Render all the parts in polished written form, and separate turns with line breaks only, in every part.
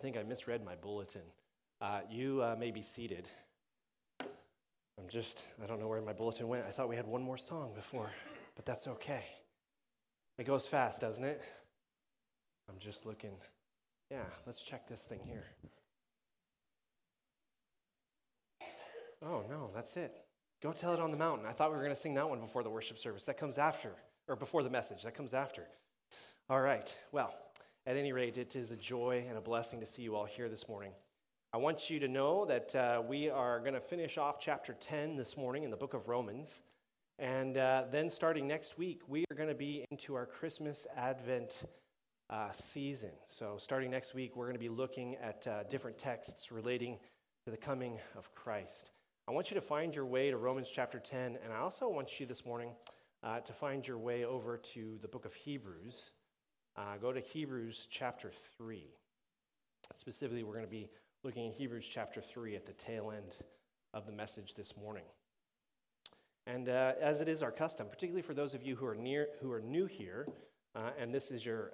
think I misread my bulletin. You may be seated. I don't know where my bulletin went. I thought we had one more song before, but that's okay. It goes fast, doesn't it? I'm just looking. Yeah, let's check this thing here. Oh, no, that's it. Go Tell It on the Mountain. I thought we were going to sing that one before the worship service. That comes after, or before the message. That comes after. All right. Well, at any rate, it is a joy and a blessing to see you all here this morning. I want you to know that we are going to finish off chapter 10 this morning in the book of Romans. And then starting next week, we are going to be into our Christmas Advent season. So starting next week, we're going to be looking at different texts relating to the coming of Christ. I want you to find your way to Romans chapter 10, and I also want you this morning to find your way over to the book of Hebrews. Go to Hebrews chapter 3. Specifically, we're going to be looking at Hebrews chapter 3 at the tail end of the message this morning. And as it is our custom, particularly for those of you who are new here, and this is your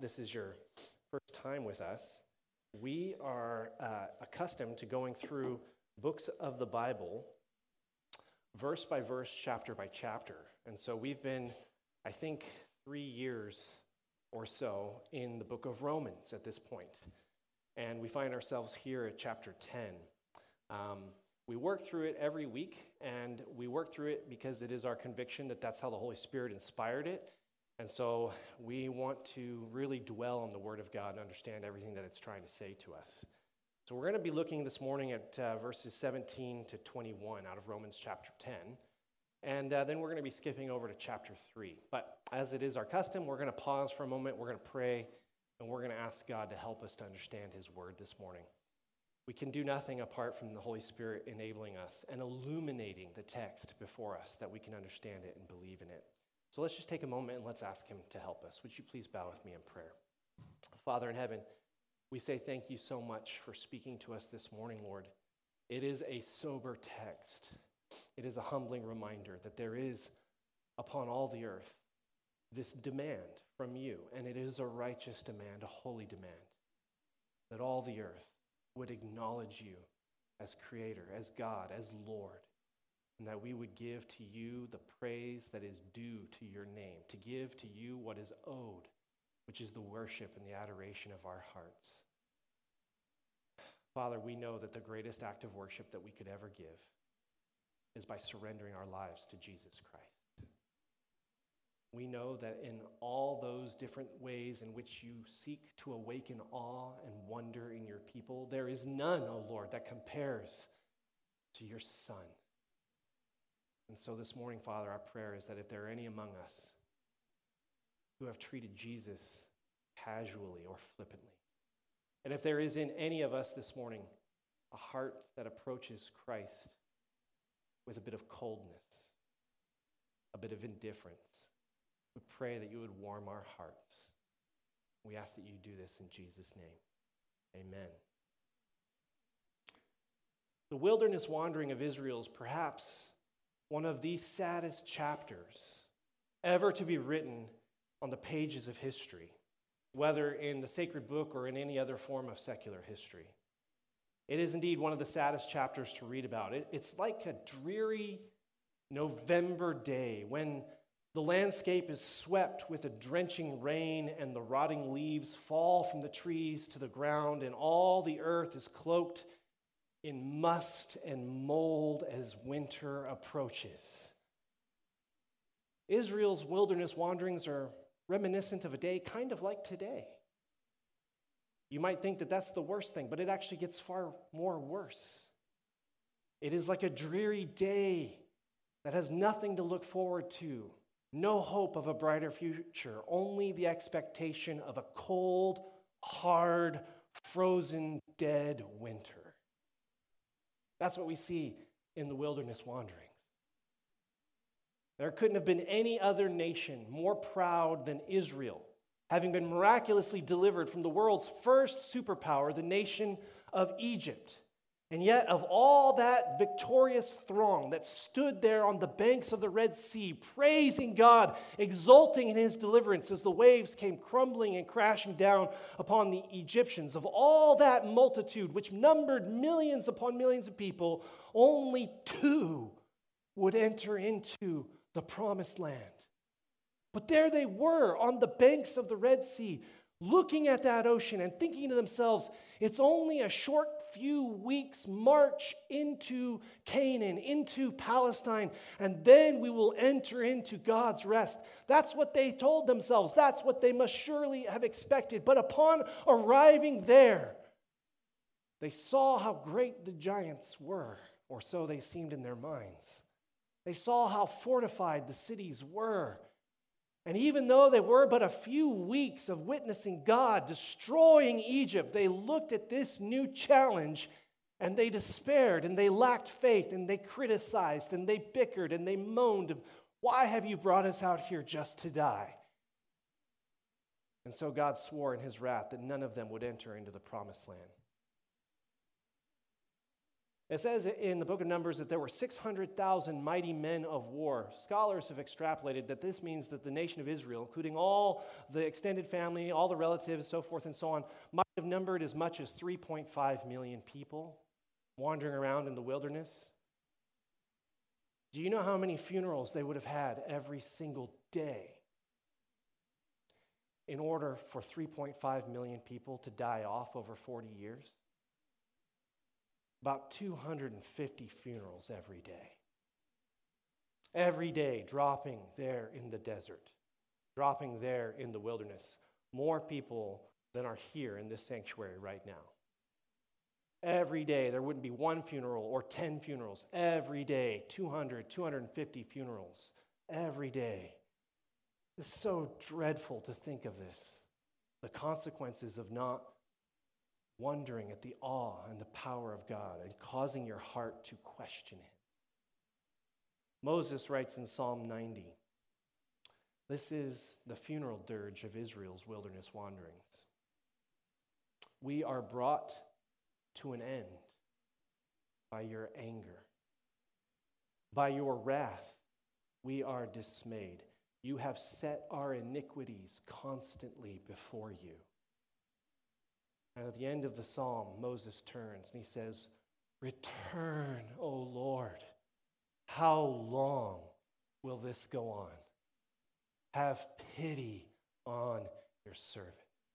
first time with us, we are accustomed to going through books of the Bible, verse by verse, chapter by chapter. And so we've been, I think, 3 years or so in the book of Romans at this point. And we find ourselves here at chapter 10. We work through it every week, and we work through it because it is our conviction that that's how the Holy Spirit inspired it. And so we want to really dwell on the Word of God and understand everything that it's trying to say to us. So we're going to be looking this morning at verses 17 to 21 out of Romans chapter 10. And then we're going to be skipping over to chapter 3. But as it is our custom, we're going to pause for a moment, we're going to pray, and we're going to ask God to help us to understand His Word this morning. We can do nothing apart from the Holy Spirit enabling us and illuminating the text before us that we can understand it and believe in it. So let's just take a moment and let's ask Him to help us. Would you please bow with me in prayer? Father in heaven, we say thank you so much for speaking to us this morning, Lord. It is a sober text. It is a humbling reminder that there is upon all the earth this demand from you, and it is a righteous demand, a holy demand, that all the earth would acknowledge you as Creator, as God, as Lord, and that we would give to you the praise that is due to your name, to give to you what is owed, which is the worship and the adoration of our hearts. Father, we know that the greatest act of worship that we could ever give is by surrendering our lives to Jesus Christ. We know that in all those different ways in which you seek to awaken awe and wonder in your people, there is none, O Lord, that compares to your Son. And so this morning, Father, our prayer is that if there are any among us who have treated Jesus casually or flippantly, and if there is in any of us this morning a heart that approaches Christ with a bit of coldness, a bit of indifference, we pray that you would warm our hearts. We ask that you do this in Jesus' name. Amen. The wilderness wandering of Israel is perhaps one of the saddest chapters ever to be written on the pages of history, whether in the sacred book or in any other form of secular history. It is indeed one of the saddest chapters to read about. It's like a dreary November day when the landscape is swept with a drenching rain and the rotting leaves fall from the trees to the ground, and all the earth is cloaked in must and mold as winter approaches. Israel's wilderness wanderings are reminiscent of a day kind of like today. You might think that that's the worst thing, but it actually gets far more worse. It is like a dreary day that has nothing to look forward to, no hope of a brighter future, only the expectation of a cold, hard, frozen, dead winter. That's what we see in the wilderness wanderings. There couldn't have been any other nation more proud than Israel, having been miraculously delivered from the world's first superpower, the nation of Egypt. And yet, of all that victorious throng that stood there on the banks of the Red Sea, praising God, exulting in his deliverance as the waves came crumbling and crashing down upon the Egyptians, of all that multitude, which numbered millions upon millions of people, only 2 would enter into the promised land. But there they were on the banks of the Red Sea, looking at that ocean and thinking to themselves, it's only a short few weeks march into Canaan, into Palestine, and then we will enter into God's rest. That's what they told themselves. That's what they must surely have expected. But upon arriving there, they saw how great the giants were, or so they seemed in their minds. They saw how fortified the cities were. And even though they were but a few weeks of witnessing God destroying Egypt, they looked at this new challenge and they despaired and they lacked faith and they criticized and they bickered and they moaned, "Why have you brought us out here just to die?" And so God swore in his wrath that none of them would enter into the promised land. It says in the book of Numbers that there were 600,000 mighty men of war. Scholars have extrapolated that this means that the nation of Israel, including all the extended family, all the relatives, so forth and so on, might have numbered as much as 3.5 million people wandering around in the wilderness. Do you know how many funerals they would have had every single day in order for 3.5 million people to die off over 40 years? About 250 funerals every day. Every day, dropping there in the desert, dropping there in the wilderness. More people than are here in this sanctuary right now. Every day, there wouldn't be one funeral or 10 funerals. Every day, 200, 250 funerals. Every day. It's so dreadful to think of this. The consequences of not wondering at the awe and the power of God and causing your heart to question Him. Moses writes in Psalm 90, this is the funeral dirge of Israel's wilderness wanderings. We are brought to an end by your anger. By your wrath, we are dismayed. You have set our iniquities constantly before you. And at the end of the psalm, Moses turns and he says, "Return, O Lord. How long will this go on? Have pity on your servant."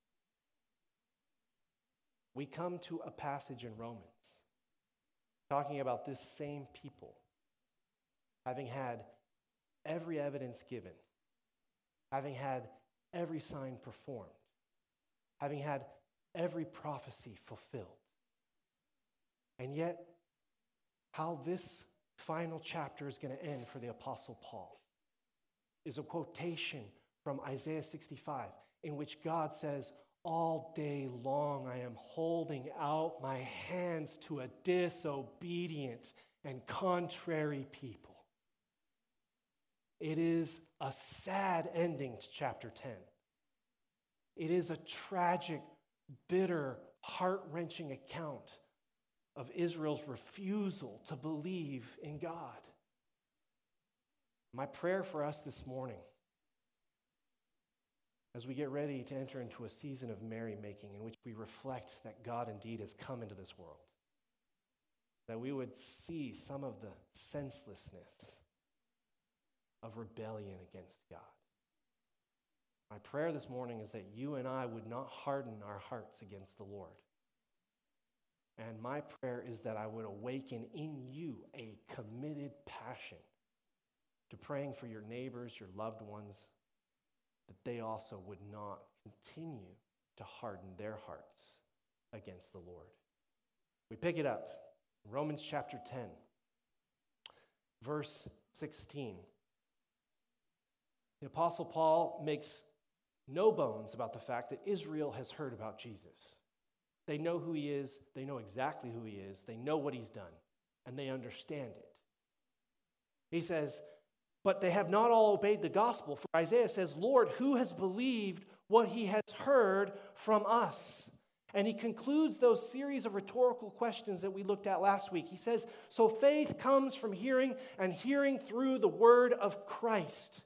We come to a passage in Romans talking about this same people having had every evidence given, having had every sign performed, having had every prophecy fulfilled. And yet, how this final chapter is going to end for the Apostle Paul is a quotation from Isaiah 65, in which God says, "All day long I am holding out my hands to a disobedient and contrary people." It is a sad ending to chapter 10. It is a tragic, bitter, heart-wrenching account of Israel's refusal to believe in God. My prayer for us this morning, as we get ready to enter into a season of merrymaking in which we reflect that God indeed has come into this world, that we would see some of the senselessness of rebellion against God. My prayer this morning is that you and I would not harden our hearts against the Lord. And my prayer is that I would awaken in you a committed passion to praying for your neighbors, your loved ones, that they also would not continue to harden their hearts against the Lord. We pick it up in Romans chapter 10, verse 16. The Apostle Paul makes no bones about the fact that Israel has heard about Jesus. They know who he is. They know exactly who he is. They know what he's done, and they understand it. He says, but they have not all obeyed the gospel. For Isaiah says, "Lord, who has believed what he has heard from us?" And he concludes those series of rhetorical questions that we looked at last week. He says, so faith comes from hearing, and hearing through the word of Christ.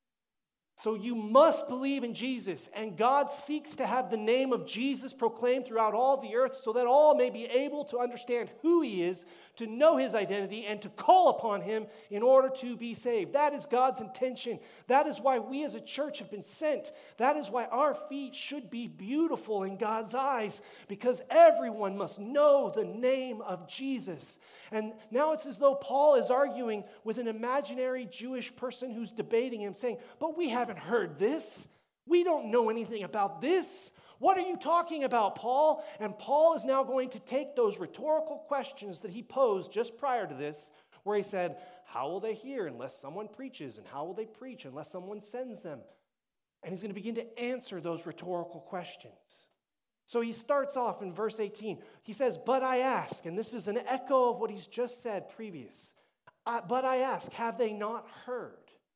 So you must believe in Jesus, and God seeks to have the name of Jesus proclaimed throughout all the earth so that all may be able to understand who he is, to know his identity, and to call upon him in order to be saved. That is God's intention. That is why we as a church have been sent. That is why our feet should be beautiful in God's eyes, because everyone must know the name of Jesus. And now it's as though Paul is arguing with an imaginary Jewish person who's debating him, saying, but we haven't heard this. We don't know anything about this. What are you talking about, Paul? And Paul is now going to take those rhetorical questions that he posed just prior to this, where he said, how will they hear unless someone preaches? And how will they preach unless someone sends them? And he's going to begin to answer those rhetorical questions. So he starts off in verse 18. He says, but I ask, and this is an echo of what he's just said previous. But I ask, have they not heard?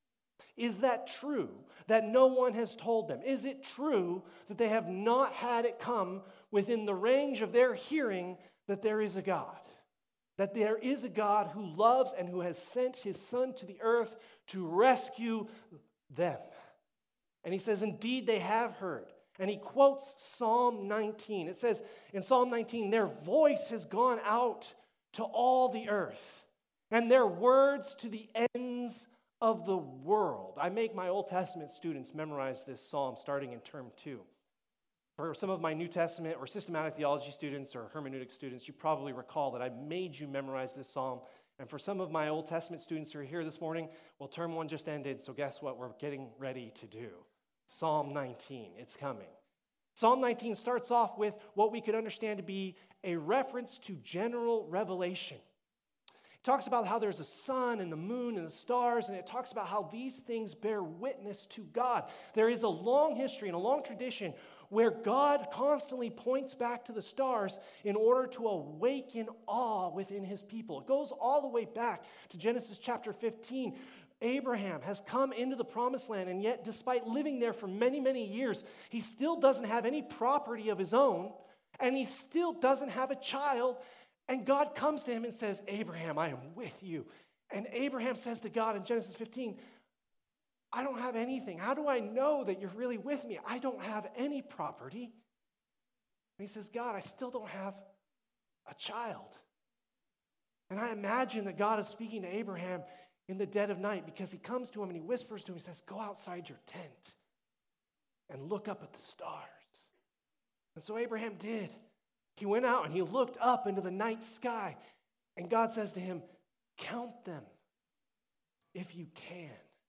Is that true that no one has told them? Is it true that they have not had it come within the range of their hearing that there is a God? That there is a God who loves and who has sent his Son to the earth to rescue them. And he says, indeed, they have heard. And he quotes Psalm 19. It says in Psalm 19, their voice has gone out to all the earth, and their words to the ends of the world. I make my Old Testament students memorize this psalm starting in term 2. For some of my New Testament or systematic theology students or hermeneutic students, you probably recall that I made you memorize this psalm. And for some of my Old Testament students who are here this morning, well, term 1 just ended, so guess what we're getting ready to do? Psalm 19, it's coming. Psalm 19 starts off with what we could understand to be a reference to general revelation. It talks about how there's a sun and the moon and the stars, and it talks about how these things bear witness to God. There is a long history and a long tradition where God constantly points back to the stars in order to awaken awe within his people. It goes all the way back to Genesis chapter 15. Abraham has come into the promised land, and yet despite living there for many, many years, he still doesn't have any property of his own, and he still doesn't have a child. And God comes to him and says, Abraham, I am with you. And Abraham says to God in Genesis 15, I don't have anything. How do I know that you're really with me? I don't have any property. And he says, God, I still don't have a child. And I imagine that God is speaking to Abraham in the dead of night, because he comes to him and he whispers to him, he says, go outside your tent and look up at the stars. And so Abraham did. He went out and he looked up into the night sky, and God says to him, count them if you can.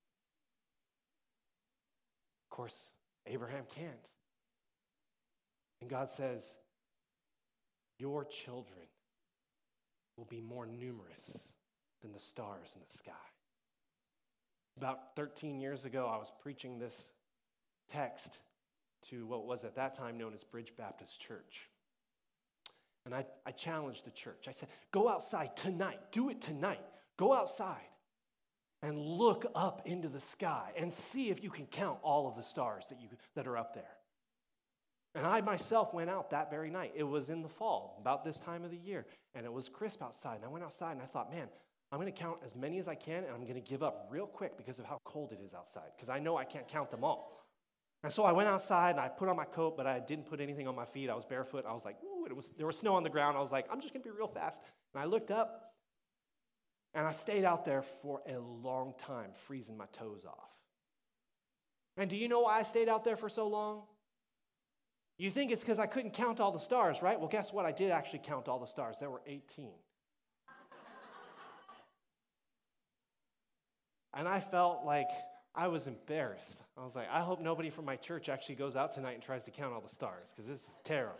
Of course, Abraham can't. And God says, your children will be more numerous than the stars in the sky. About 13 years ago, I was preaching this text to what was at that time known as Bridge Baptist Church. And I challenged the church. I said, go outside tonight. Do it tonight. Go outside and look up into the sky and see if you can count all of the stars that are up there. And I myself went out that very night. It was in the fall, about this time of the year, and it was crisp outside. And I went outside and I thought, man, I'm going to count as many as I can, and I'm going to give up real quick because of how cold it is outside, because I know I can't count them all. And so I went outside, and I put on my coat, but I didn't put anything on my feet. I was barefoot. I was like, ooh, there was snow on the ground. I was like, I'm just going to be real fast. And I looked up, and I stayed out there for a long time, freezing my toes off. And do you know why I stayed out there for so long? You think it's because I couldn't count all the stars, right? Well, guess what? I did actually count all the stars. There were 18. And I felt like I was embarrassed. I was like, I hope nobody from my church actually goes out tonight and tries to count all the stars, because this is terrible.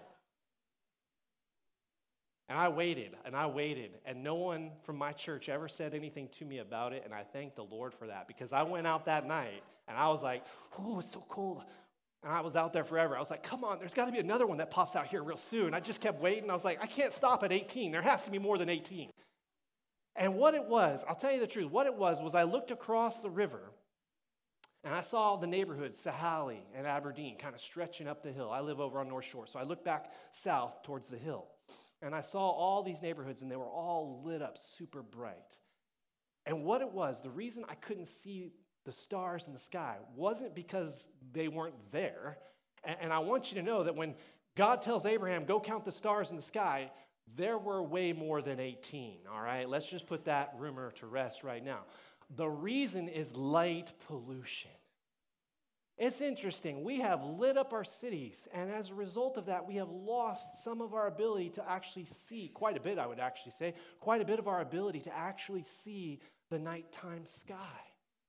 And I waited, and no one from my church ever said anything to me about it, and I thank the Lord for that, because I went out that night, and I was like, oh, it's so cold. And I was out there forever. I was like, come on, there's got to be another one that pops out here real soon. I just kept waiting. I was like, I can't stop at 18. There has to be more than 18. And what it was, I'll tell you the truth, what it was I looked across the river, And I saw the neighborhoods, Sahali and Aberdeen, kind of stretching up the hill. I live over on North Shore, so I looked back south towards the hill. And I saw all these neighborhoods, and they were all lit up super bright. And what it was, the reason I couldn't see the stars in the sky wasn't because they weren't there. And I want you to know that when God tells Abraham, go count the stars in the sky, there were way more than 18, all right? Let's just put that rumor to rest right now. The reason is light pollution. It's interesting. We have lit up our cities, and as a result of that, we have lost some of our ability to actually see, quite a bit, I would actually say, quite a bit of our ability to actually see the nighttime sky.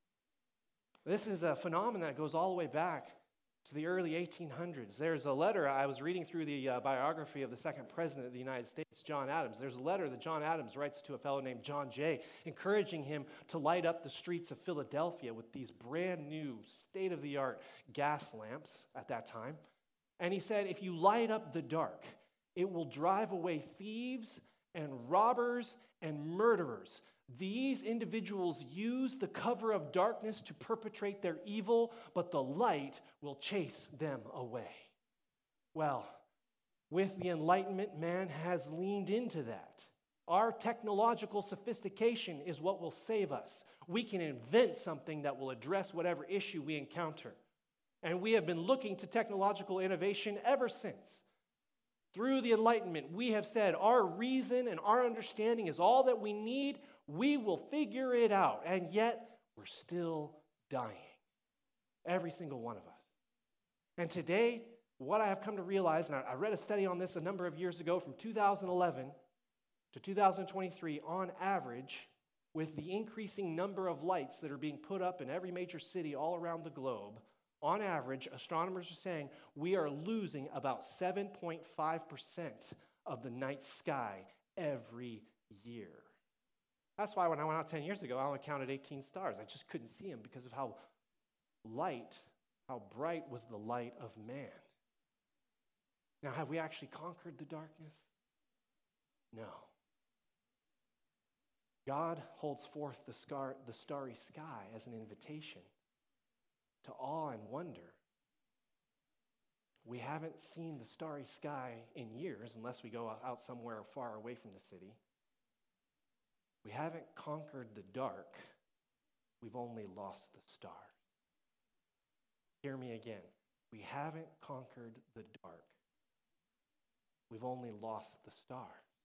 This is a phenomenon that goes all the way back to the early 1800s. There's a letter, I was reading through the biography of the second president of the United States, John Adams. There's a letter that John Adams writes to a fellow named John Jay, encouraging him to light up the streets of Philadelphia with these brand new, state-of-the-art gas lamps at that time. And he said, if you light up the dark, it will drive away thieves and robbers and murderers. These individuals use the cover of darkness to perpetrate their evil, but the light will chase them away. Well, with the Enlightenment, man has leaned into that. Our technological sophistication is what will save us. We can invent something that will address whatever issue we encounter. And we have been looking to technological innovation ever since. Through the Enlightenment, we have said our reason and our understanding is all that we need. We will figure it out, and yet we're still dying. Every single one of us. And today, what I have come to realize, and I read a study on this a number of years ago from 2011 to 2023, on average, with the increasing number of lights that are being put up in every major city all around the globe, on average, astronomers are saying we are losing about 7.5% of the night sky every year. That's why when I went out 10 years ago, I only counted 18 stars. I just couldn't see them because of how bright was the light of man. Now, have we actually conquered the darkness? No. God holds forth the starry sky as an invitation to awe and wonder. We haven't seen the starry sky in years unless we go out somewhere far away from the city. We haven't conquered the dark. We've only lost the stars. Hear me again. We haven't conquered the dark. We've only lost the stars.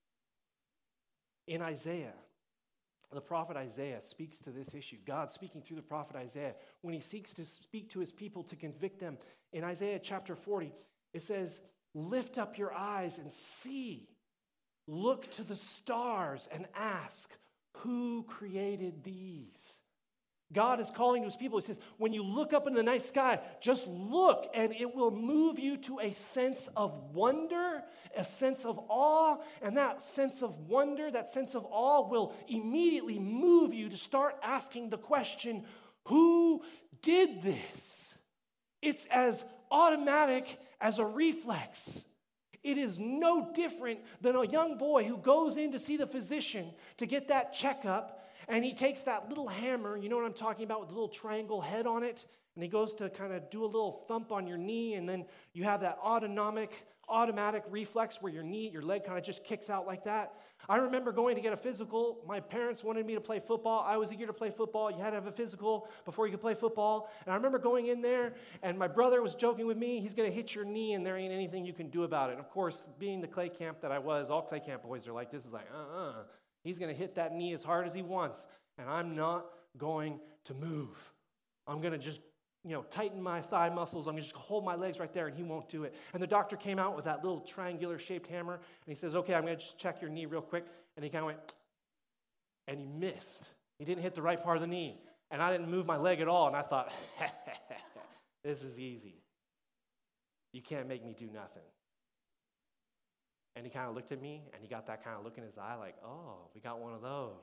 In Isaiah, the prophet Isaiah speaks to this issue. God speaking through the prophet Isaiah, when he seeks to speak to his people to convict them. In Isaiah chapter 40, it says, lift up your eyes and see. Look to the stars and ask, who created these? God is calling to his people. He says, when you look up in the night sky, just look, and it will move you to a sense of wonder, a sense of awe, and that sense of wonder, that sense of awe will immediately move you to start asking the question, who did this? It's as automatic as a reflex. It is no different than a young boy who goes in to see the physician to get that checkup, and he takes that little hammer, you know what I'm talking about, with the little triangle head on it, and he goes to kind of do a little thump on your knee, and then you have that automatic reflex where your leg kind of just kicks out like that. I remember going to get a physical. My parents wanted me to play football. I was eager to play football. You had to have a physical before you could play football. And I remember going in there, and my brother was joking with me, he's going to hit your knee, and there ain't anything you can do about it. And of course, being the clay camp that I was, all clay camp boys are like, this is like, He's going to hit that knee as hard as he wants, and I'm not going to move. I'm going to just tighten my thigh muscles. I'm going to just hold my legs right there, and he won't do it. And the doctor came out with that little triangular-shaped hammer, and he says, okay, I'm going to just check your knee real quick. And he kind of went, and he missed. He didn't hit the right part of the knee. And I didn't move my leg at all, and I thought, this is easy. You can't make me do nothing. And he kind of looked at me, and he got that kind of look in his eye like, oh, we got one of those.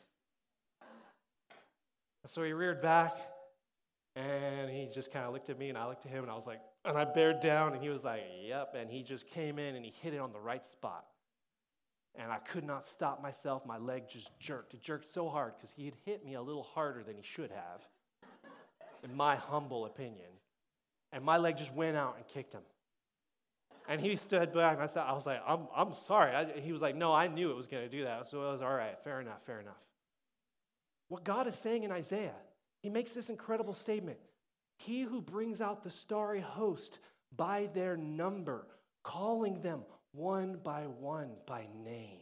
So he reared back, and he just kind of looked at me, and I looked at him, and I was like, and I bared down, and he was like, yep, and he just came in, and he hit it on the right spot. And I could not stop myself. My leg just jerked. It jerked so hard because he had hit me a little harder than he should have. in my humble opinion. And my leg just went out and kicked him. And he stood back, and I was like, I'm sorry. He was like, no, I knew it was going to do that. So it was all right, fair enough. What God is saying in Isaiah, he makes this incredible statement. He who brings out the starry host by their number, calling them one by name.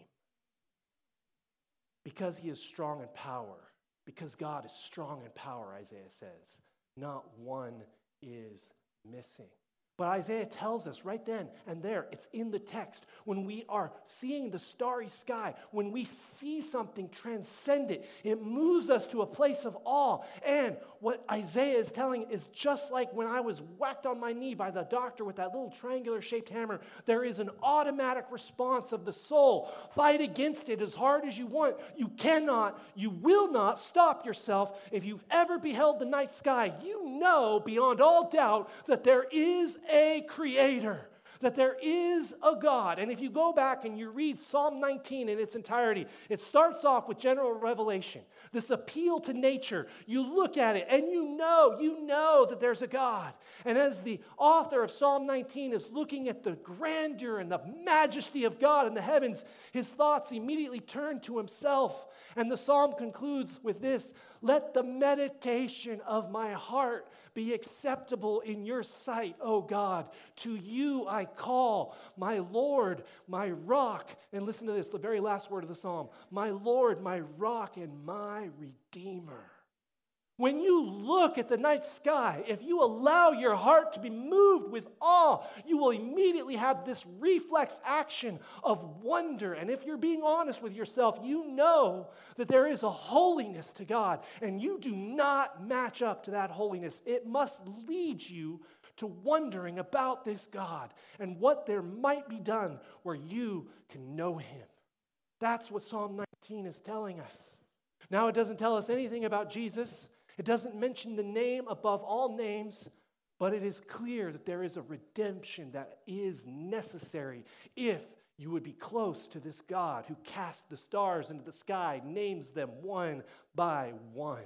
Because he is strong in power, because God is strong in power, Isaiah says, not one is missing. But Isaiah tells us right then and there, it's in the text, when we are seeing the starry sky, when we see something transcendent, it moves us to a place of awe. And what Isaiah is telling is just like when I was whacked on my knee by the doctor with that little triangular-shaped hammer, there is an automatic response of the soul. Fight against it as hard as you want. You cannot, you will not stop yourself. If you've ever beheld the night sky, you know beyond all doubt that there is a creator, that there is a God. And if you go back and you read Psalm 19 in its entirety, it starts off with general revelation, this appeal to nature. You look at it and you know that there's a God. And as the author of Psalm 19 is looking at the grandeur and the majesty of God in the heavens, his thoughts immediately turn to himself. And the psalm concludes with this: let the meditation of my heart be acceptable in your sight, O God. To you I call, my Lord, my rock. And listen to this, the very last word of the psalm. My Lord, my rock and my redeemer. When you look at the night sky, if you allow your heart to be moved with awe, you will immediately have this reflex action of wonder. And if you're being honest with yourself, you know that there is a holiness to God, and you do not match up to that holiness. It must lead you to wondering about this God and what there might be done where you can know him. That's what Psalm 19 is telling us. Now, it doesn't tell us anything about Jesus. It doesn't mention the name above all names, but it is clear that there is a redemption that is necessary if you would be close to this God who cast the stars into the sky, names them one by one.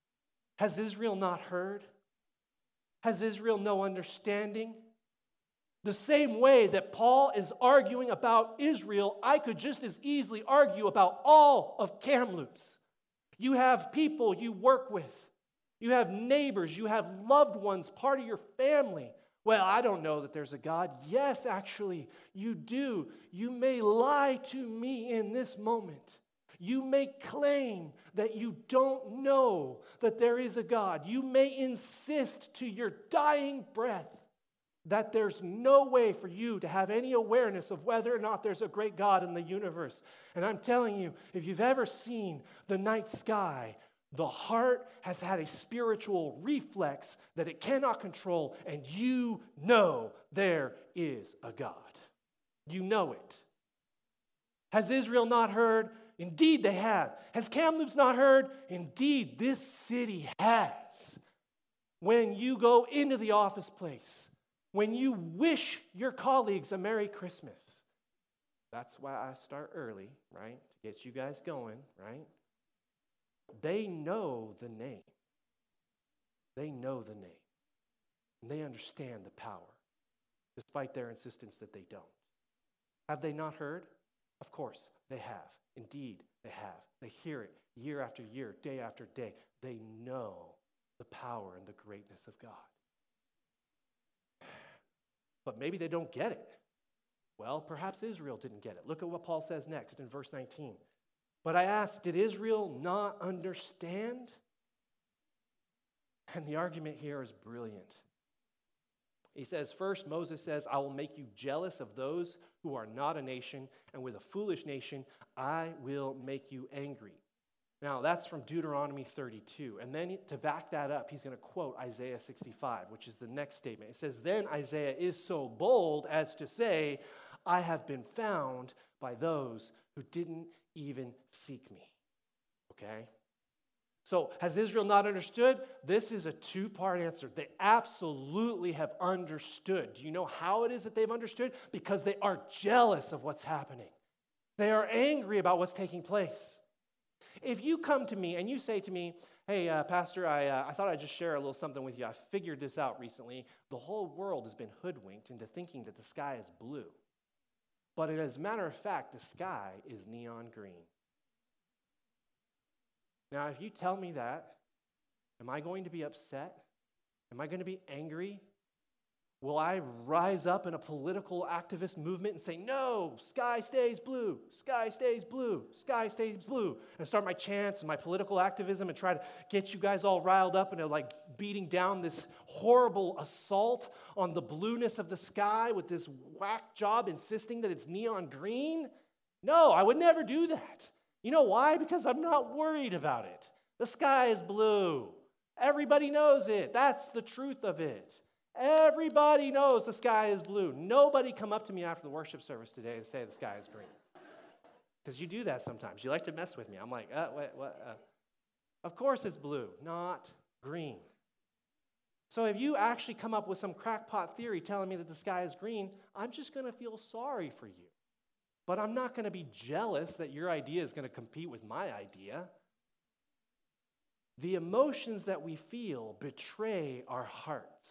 Has Israel not heard? Has Israel no understanding? The same way that Paul is arguing about Israel, I could just as easily argue about all of Kamloops. You have people you work with. You have neighbors, you have loved ones, part of your family. Well, I don't know that there's a God. Yes, actually, you do. You may lie to me in this moment. You may claim that you don't know that there is a God. You may insist to your dying breath that there's no way for you to have any awareness of whether or not there's a great God in the universe. And I'm telling you, if you've ever seen the night sky, the heart has had a spiritual reflex that it cannot control, and you know there is a God. You know it. Has Israel not heard? Indeed they have. Has Kamloops not heard? Indeed this city has. When you go into the office place, when you wish your colleagues a Merry Christmas, that's why I start early, right? To get you guys going, right? They know the name. They know the name. And they understand the power, despite their insistence that they don't. Have they not heard? Of course, they have. Indeed, they have. They hear it year after year, day after day. They know the power and the greatness of God. But maybe they don't get it. Well, perhaps Israel didn't get it. Look at what Paul says next in verse 19. But I ask, did Israel not understand? And the argument here is brilliant. He says, first, Moses says, I will make you jealous of those who are not a nation, and with a foolish nation, I will make you angry. Now, that's from Deuteronomy 32. And then to back that up, he's going to quote Isaiah 65, which is the next statement. It says, then Isaiah is so bold as to say, I have been found by those who didn't even seek me. Okay? So, has Israel not understood? This is a two-part answer. They absolutely have understood. Do you know how it is that they've understood? Because they are jealous of what's happening. They are angry about what's taking place. If you come to me and you say to me, Hey, Pastor, I thought I'd just share a little something with you. I figured this out recently. The whole world has been hoodwinked into thinking that the sky is blue. But as a matter of fact, the sky is neon green. Now, if you tell me that, am I going to be upset? Am I going to be angry? Will I rise up in a political activist movement and say, no, sky stays blue, sky stays blue, sky stays blue, and start my chants and my political activism and try to get you guys all riled up into like beating down this horrible assault on the blueness of the sky with this whack job insisting that it's neon green? No, I would never do that. You know why? Because I'm not worried about it. The sky is blue. Everybody knows it. That's the truth of it. Everybody knows the sky is blue. Nobody come up to me after the worship service today and say the sky is green. Because you do that sometimes. You like to mess with me. I'm like, what? Of course it's blue, not green. So if you actually come up with some crackpot theory telling me that the sky is green, I'm just going to feel sorry for you. But I'm not going to be jealous that your idea is going to compete with my idea. The emotions that we feel betray our hearts.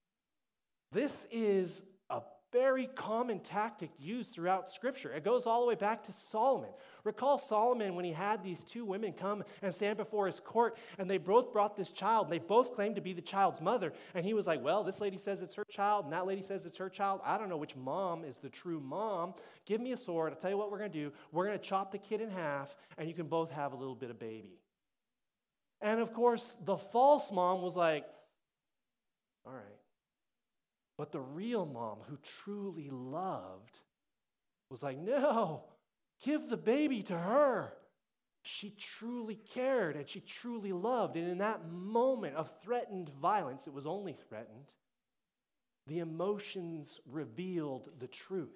This is a very common tactic used throughout Scripture. It goes all the way back to Solomon. Recall Solomon when he had these two women come and stand before his court, and they both brought this child. They both claimed to be the child's mother. And he was like, well, this lady says it's her child, and that lady says it's her child. I don't know which mom is the true mom. Give me a sword. I'll tell you what we're going to do. We're going to chop the kid in half, and you can both have a little bit of baby. And of course, the false mom was like, all right. But the real mom who truly loved was like, no, give the baby to her. She truly cared and she truly loved. And in that moment of threatened violence, it was only threatened, the emotions revealed the truth.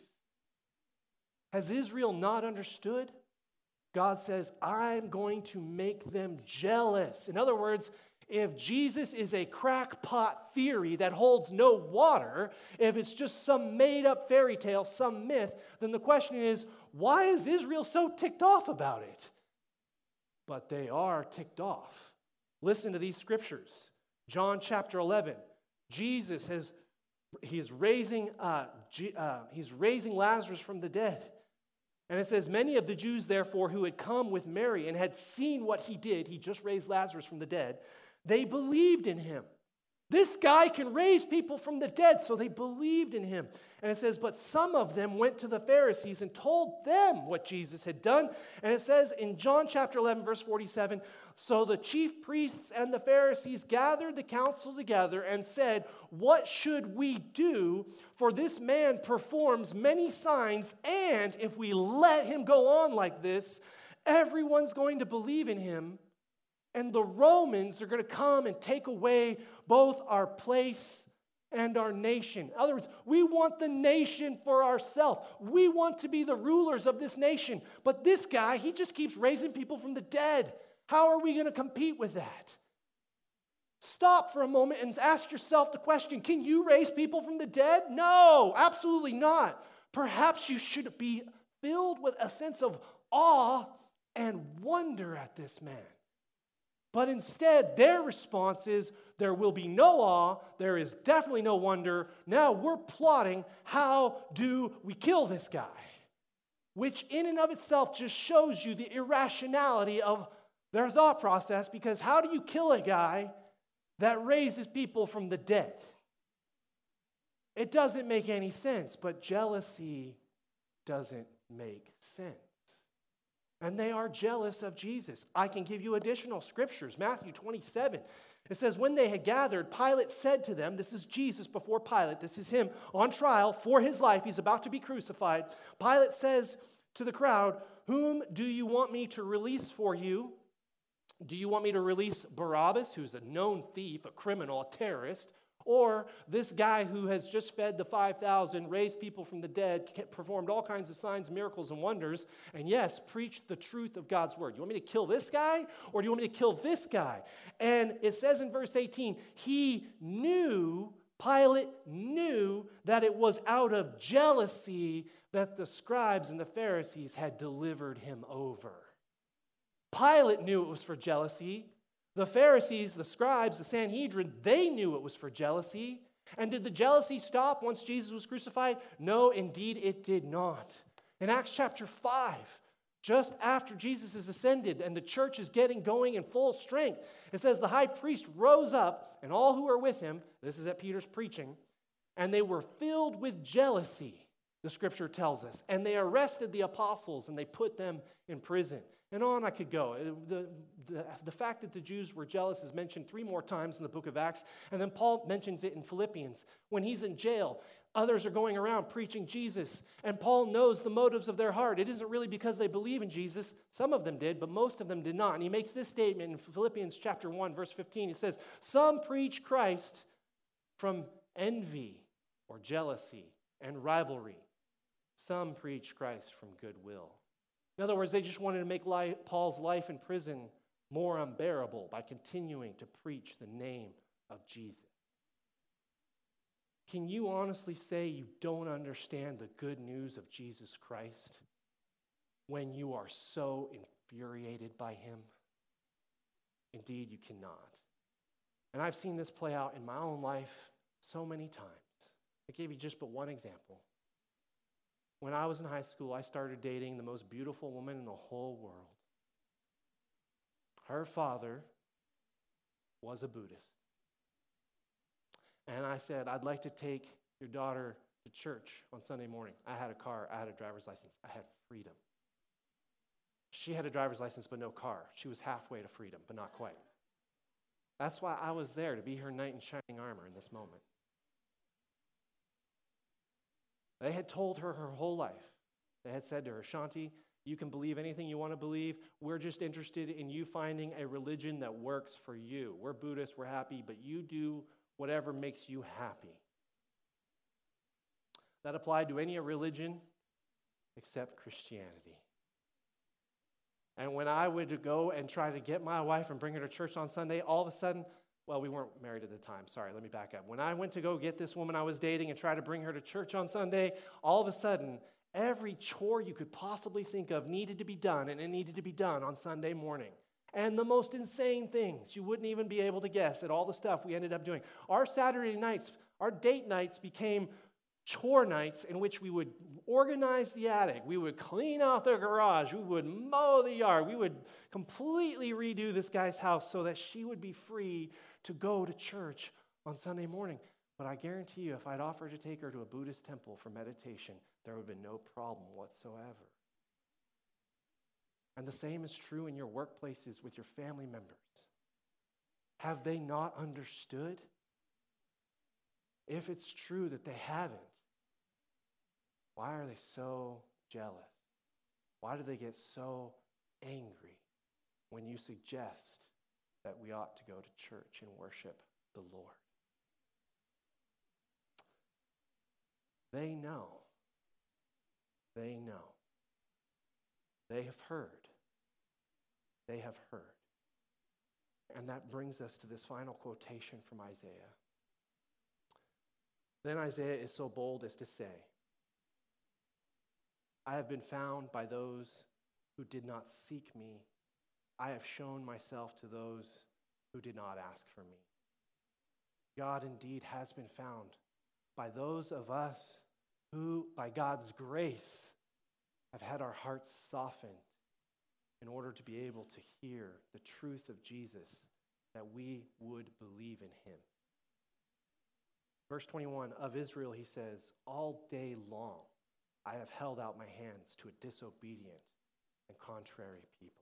Has Israel not understood? God says, I'm going to make them jealous. In other words, if Jesus is a crackpot theory that holds no water, if it's just some made-up fairy tale, some myth, then the question is, why is Israel so ticked off about it? But they are ticked off. Listen to these scriptures. John chapter 11. Jesus he's raising Lazarus from the dead. And it says, many of the Jews, therefore, who had come with Mary and had seen what he did, he just raised Lazarus from the dead, they believed in him. This guy can raise people from the dead, so they believed in him. And it says, but some of them went to the Pharisees and told them what Jesus had done. And it says in John chapter 11, verse 47, so the chief priests and the Pharisees gathered the council together and said, what should we do? For this man performs many signs, and if we let him go on like this, everyone's going to believe in him. And the Romans are going to come and take away both our place and our nation. In other words, we want the nation for ourselves. We want to be the rulers of this nation. But this guy, he just keeps raising people from the dead. How are we going to compete with that? Stop for a moment and ask yourself the question, can you raise people from the dead? No, absolutely not. Perhaps you should be filled with a sense of awe and wonder at this man. But instead, their response is, there will be no awe, there is definitely no wonder. Now we're plotting, how do we kill this guy? Which in and of itself just shows you the irrationality of their thought process, because how do you kill a guy that raises people from the dead? It doesn't make any sense, but jealousy doesn't make sense. And they are jealous of Jesus. I can give you additional scriptures. Matthew 27. It says, when they had gathered, Pilate said to them, this is Jesus before Pilate, this is him on trial for his life. He's about to be crucified. Pilate says to the crowd, whom do you want me to release for you? Do you want me to release Barabbas, who's a known thief, a criminal, a terrorist? Or this guy who has just fed the 5,000, raised people from the dead, performed all kinds of signs, miracles, and wonders, and yes, preached the truth of God's word. You want me to kill this guy, or do you want me to kill this guy? And it says in verse 18, Pilate knew that it was out of jealousy that the scribes and the Pharisees had delivered him over. Pilate knew it was for jealousy, The Pharisees, the scribes, the Sanhedrin, they knew it was for jealousy. And did the jealousy stop once Jesus was crucified? No, indeed it did not. In Acts chapter 5, just after Jesus is ascended and the church is getting going in full strength, it says the high priest rose up and all who were with him, this is at Peter's preaching, and they were filled with jealousy, the scripture tells us. And they arrested the apostles and they put them in prison. And on I could go. The fact that the Jews were jealous is mentioned 3 more times in the book of Acts. And then Paul mentions it in Philippians. When he's in jail, others are going around preaching Jesus. And Paul knows the motives of their heart. It isn't really because they believe in Jesus. Some of them did, but most of them did not. And he makes this statement in Philippians chapter 1, verse 15. He says, some preach Christ from envy or jealousy and rivalry. Some preach Christ from goodwill. In other words, they just wanted to make Paul's life in prison more unbearable by continuing to preach the name of Jesus. Can you honestly say you don't understand the good news of Jesus Christ when you are so infuriated by him? Indeed, you cannot. And I've seen this play out in my own life so many times. I gave you just but one example. When I was in high school, I started dating the most beautiful woman in the whole world. Her father was a Buddhist. And I said, I'd like to take your daughter to church on Sunday morning. I had a car, I had a driver's license, I had freedom. She had a driver's license but no car. She was halfway to freedom, but not quite. That's why I was there, to be her knight in shining armor in this moment. They had told her whole life. They had said to her, Shanti, you can believe anything you want to believe. We're just interested in you finding a religion that works for you. We're Buddhists, we're happy, but you do whatever makes you happy. That applied to any religion except Christianity. And when I would go and try to get my wife and bring her to church on Sunday, all of a sudden, well, we weren't married at the time. Sorry, let me back up. When I went to go get this woman I was dating and try to bring her to church on Sunday, all of a sudden, every chore you could possibly think of needed to be done, and it needed to be done on Sunday morning. And the most insane things, you wouldn't even be able to guess at all the stuff we ended up doing. Our Saturday nights, our date nights became chore nights in which we would organize the attic, we would clean out the garage, we would mow the yard, we would completely redo this guy's house so that she would be free to go to church on Sunday morning. But I guarantee you, if I'd offered to take her to a Buddhist temple for meditation, there would have been no problem whatsoever. And the same is true in your workplaces with your family members. Have they not understood? If it's true that they haven't, why are they so jealous? Why do they get so angry when you suggest that we ought to go to church and worship the Lord? They know. They know. They have heard. They have heard. And that brings us to this final quotation from Isaiah. Then Isaiah is so bold as to say, I have been found by those who did not seek me. I have shown myself to those who did not ask for me. God indeed has been found by those of us who, by God's grace, have had our hearts softened in order to be able to hear the truth of Jesus, that we would believe in him. Verse 21, of Israel, he says, all day long I have held out my hands to a disobedient and contrary people.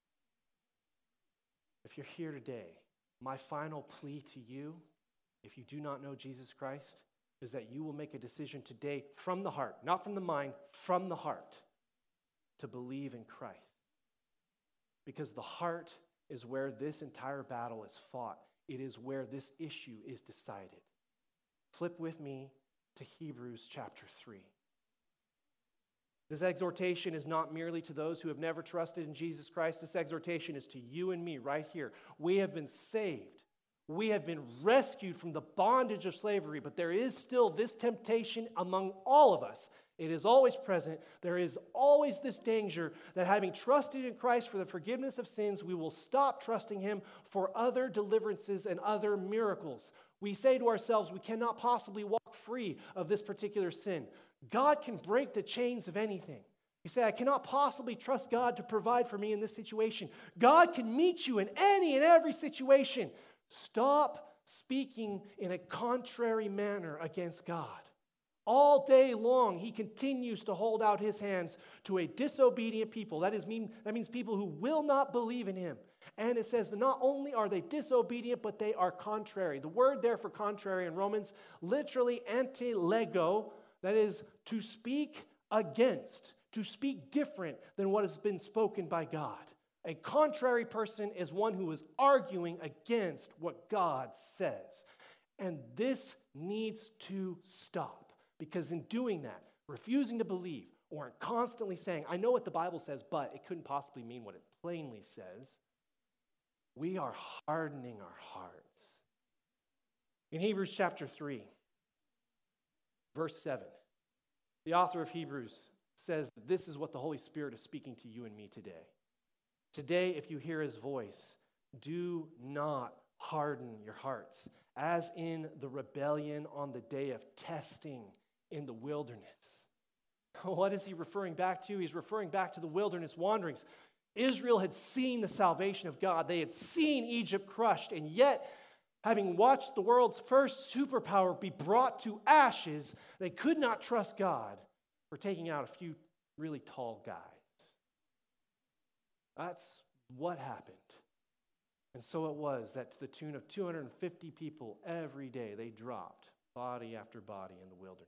If you're here today, my final plea to you, if you do not know Jesus Christ, is that you will make a decision today from the heart, not from the mind, from the heart, to believe in Christ. Because the heart is where this entire battle is fought. It is where this issue is decided. Flip with me to Hebrews chapter 3. This exhortation is not merely to those who have never trusted in Jesus Christ. This exhortation is to you and me right here. We have been saved. We have been rescued from the bondage of slavery, but there is still this temptation among all of us. It is always present. There is always this danger that having trusted in Christ for the forgiveness of sins, we will stop trusting Him for other deliverances and other miracles. We say to ourselves, we cannot possibly walk free of this particular sin. God can break the chains of anything. You say, I cannot possibly trust God to provide for me in this situation. God can meet you in any and every situation. Stop speaking in a contrary manner against God. All day long, He continues to hold out His hands to a disobedient people. That means people who will not believe in Him. And it says that not only are they disobedient, but they are contrary. The word there for contrary in Romans, literally anti-lego, that is to speak against, to speak different than what has been spoken by God. A contrary person is one who is arguing against what God says. And this needs to stop. Because in doing that, refusing to believe, or constantly saying, I know what the Bible says, but it couldn't possibly mean what it plainly says, we are hardening our hearts. In Hebrews chapter 3, verse 7, the author of Hebrews says that this is what the Holy Spirit is speaking to you and me today. Today, if you hear His voice, do not harden your hearts, as in the rebellion on the day of testing in the wilderness. What is he referring back to? He's referring back to the wilderness wanderings. Israel had seen the salvation of God. They had seen Egypt crushed, and yet, having watched the world's first superpower be brought to ashes, they could not trust God for taking out a few really tall guys. That's what happened. And so it was that to the tune of 250 people every day, they dropped body after body in the wilderness.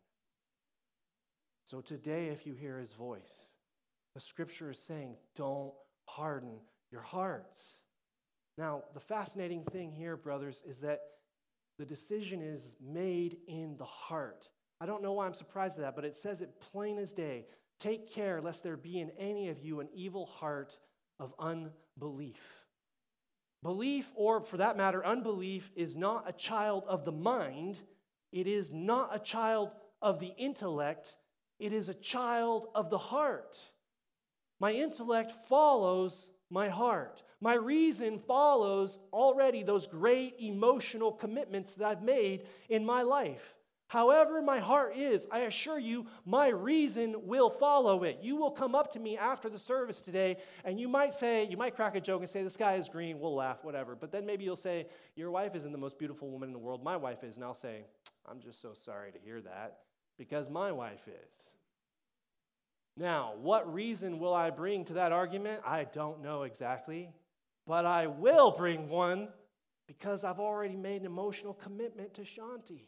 So today, if you hear His voice, the Scripture is saying, don't harden your hearts. Now, the fascinating thing here, brothers, is that the decision is made in the heart. I don't know why I'm surprised at that, but it says it plain as day. Take care lest there be in any of you an evil heart of unbelief. Belief, or for that matter, unbelief, is not a child of the mind. It is not a child of the intellect. It is a child of the heart. My intellect follows my heart. My reason follows already those great emotional commitments that I've made in my life. However my heart is, I assure you, my reason will follow it. You will come up to me after the service today, and you might crack a joke and say, the sky is green, we'll laugh, whatever. But then maybe you'll say, your wife isn't the most beautiful woman in the world, my wife is. And I'll say, I'm just so sorry to hear that, because my wife is. Now, what reason will I bring to that argument? I don't know exactly, but I will bring one because I've already made an emotional commitment to Shanti.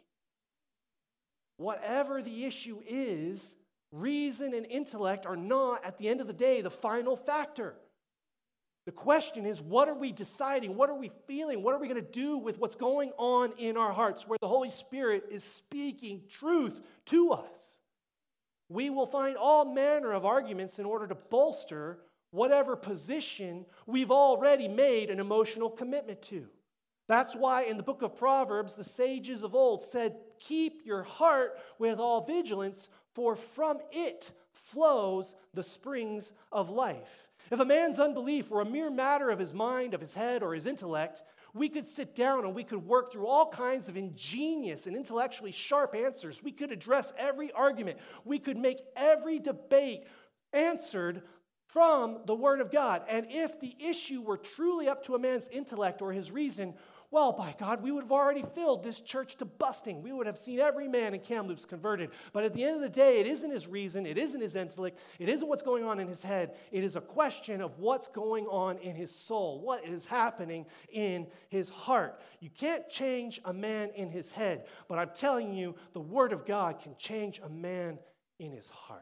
Whatever the issue is, reason and intellect are not, at the end of the day, the final factor. The question is, what are we deciding? What are we feeling? What are we going to do with what's going on in our hearts where the Holy Spirit is speaking truth to us? We will find all manner of arguments in order to bolster whatever position we've already made an emotional commitment to. That's why in the book of Proverbs, the sages of old said, keep your heart with all vigilance, for from it flows the springs of life. If a man's unbelief were a mere matter of his mind, of his head, or his intellect, we could sit down and we could work through all kinds of ingenious and intellectually sharp answers. We could address every argument. We could make every debate answered from the Word of God. And if the issue were truly up to a man's intellect or his reason, well, by God, we would have already filled this church to busting. We would have seen every man in Kamloops converted. But at the end of the day, it isn't his reason, it isn't his intellect, it isn't what's going on in his head. It is a question of what's going on in his soul, what is happening in his heart. You can't change a man in his head, but I'm telling you, the Word of God can change a man in his heart.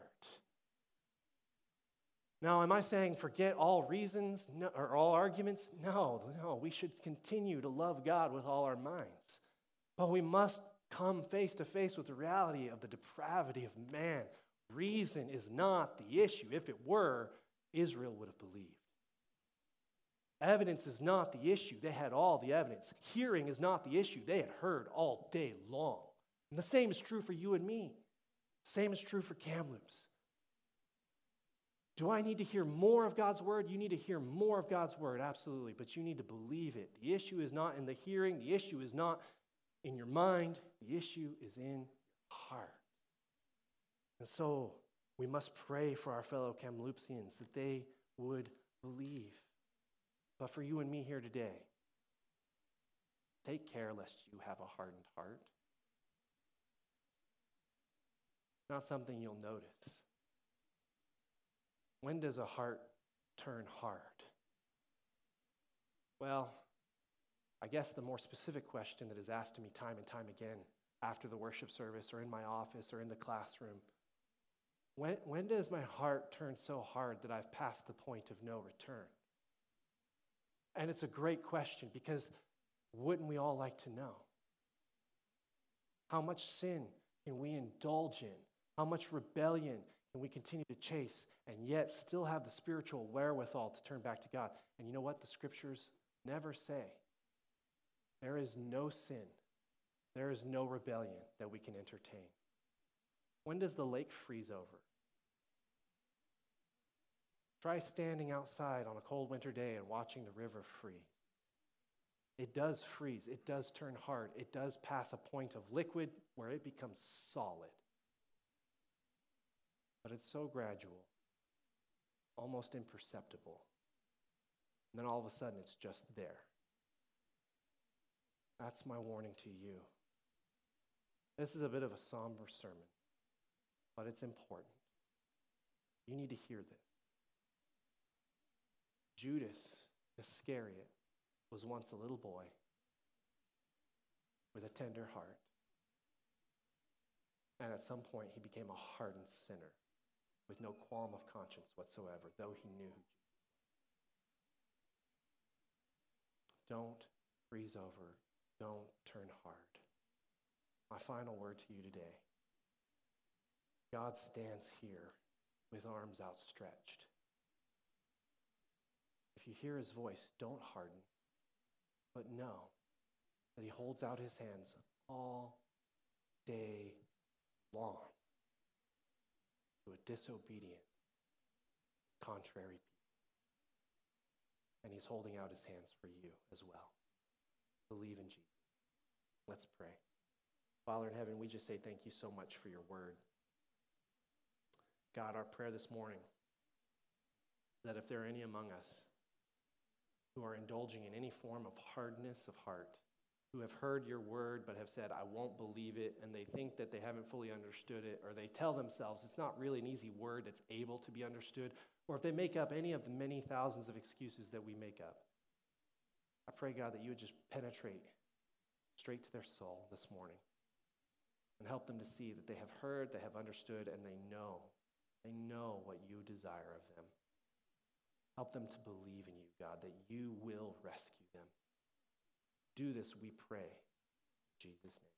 Now, am I saying forget all reasons or all arguments? No, we should continue to love God with all our minds. But we must come face to face with the reality of the depravity of man. Reason is not the issue. If it were, Israel would have believed. Evidence is not the issue. They had all the evidence. Hearing is not the issue. They had heard all day long. And the same is true for you and me. Same is true for Kamloops. Do I need to hear more of God's word? You need to hear more of God's word, absolutely, but you need to believe it. The issue is not in the hearing. The issue is not in your mind. The issue is in your heart. And so we must pray for our fellow Kamloopsians that they would believe. But for you and me here today, take care lest you have a hardened heart. Not something you'll notice. When does a heart turn hard? Well, I guess the more specific question that is asked to me time and time again after the worship service or in my office or in the classroom, when does my heart turn so hard that I've passed the point of no return? And it's a great question because wouldn't we all like to know? How much sin can we indulge in? How much rebellion can we continue to chase and yet still have the spiritual wherewithal to turn back to God? And you know what? The scriptures never say. There is no sin. There is no rebellion that we can entertain. When does the lake freeze over? Try standing outside on a cold winter day and watching the river freeze. It does freeze. It does turn hard. It does pass a point of liquid where it becomes solid. But it's so gradual, almost imperceptible. And then all of a sudden, it's just there. That's my warning to you. This is a bit of a somber sermon, but it's important. You need to hear this. Judas Iscariot was once a little boy with a tender heart. And at some point, he became a hardened sinner with no qualm of conscience whatsoever, though he knew who Jesus was. Don't freeze over. Don't turn hard. My final word to you today. God stands here with arms outstretched. If you hear his voice, don't harden, but know that he holds out his hands all day long to a disobedient, contrary people. And he's holding out his hands for you as well. Believe in Jesus. Let's pray. Father in heaven, we just say thank you so much for your word. God, our prayer this morning is that if there are any among us who are indulging in any form of hardness of heart, who have heard your word but have said, I won't believe it, and they think that they haven't fully understood it, or they tell themselves it's not really an easy word that's able to be understood, or if they make up any of the many thousands of excuses that we make up, I pray, God, that you would just penetrate straight to their soul this morning and help them to see that they have heard, they have understood, and they know what you desire of them. Help them to believe in you, God, that you will rescue them. Do this, we pray, in Jesus' name.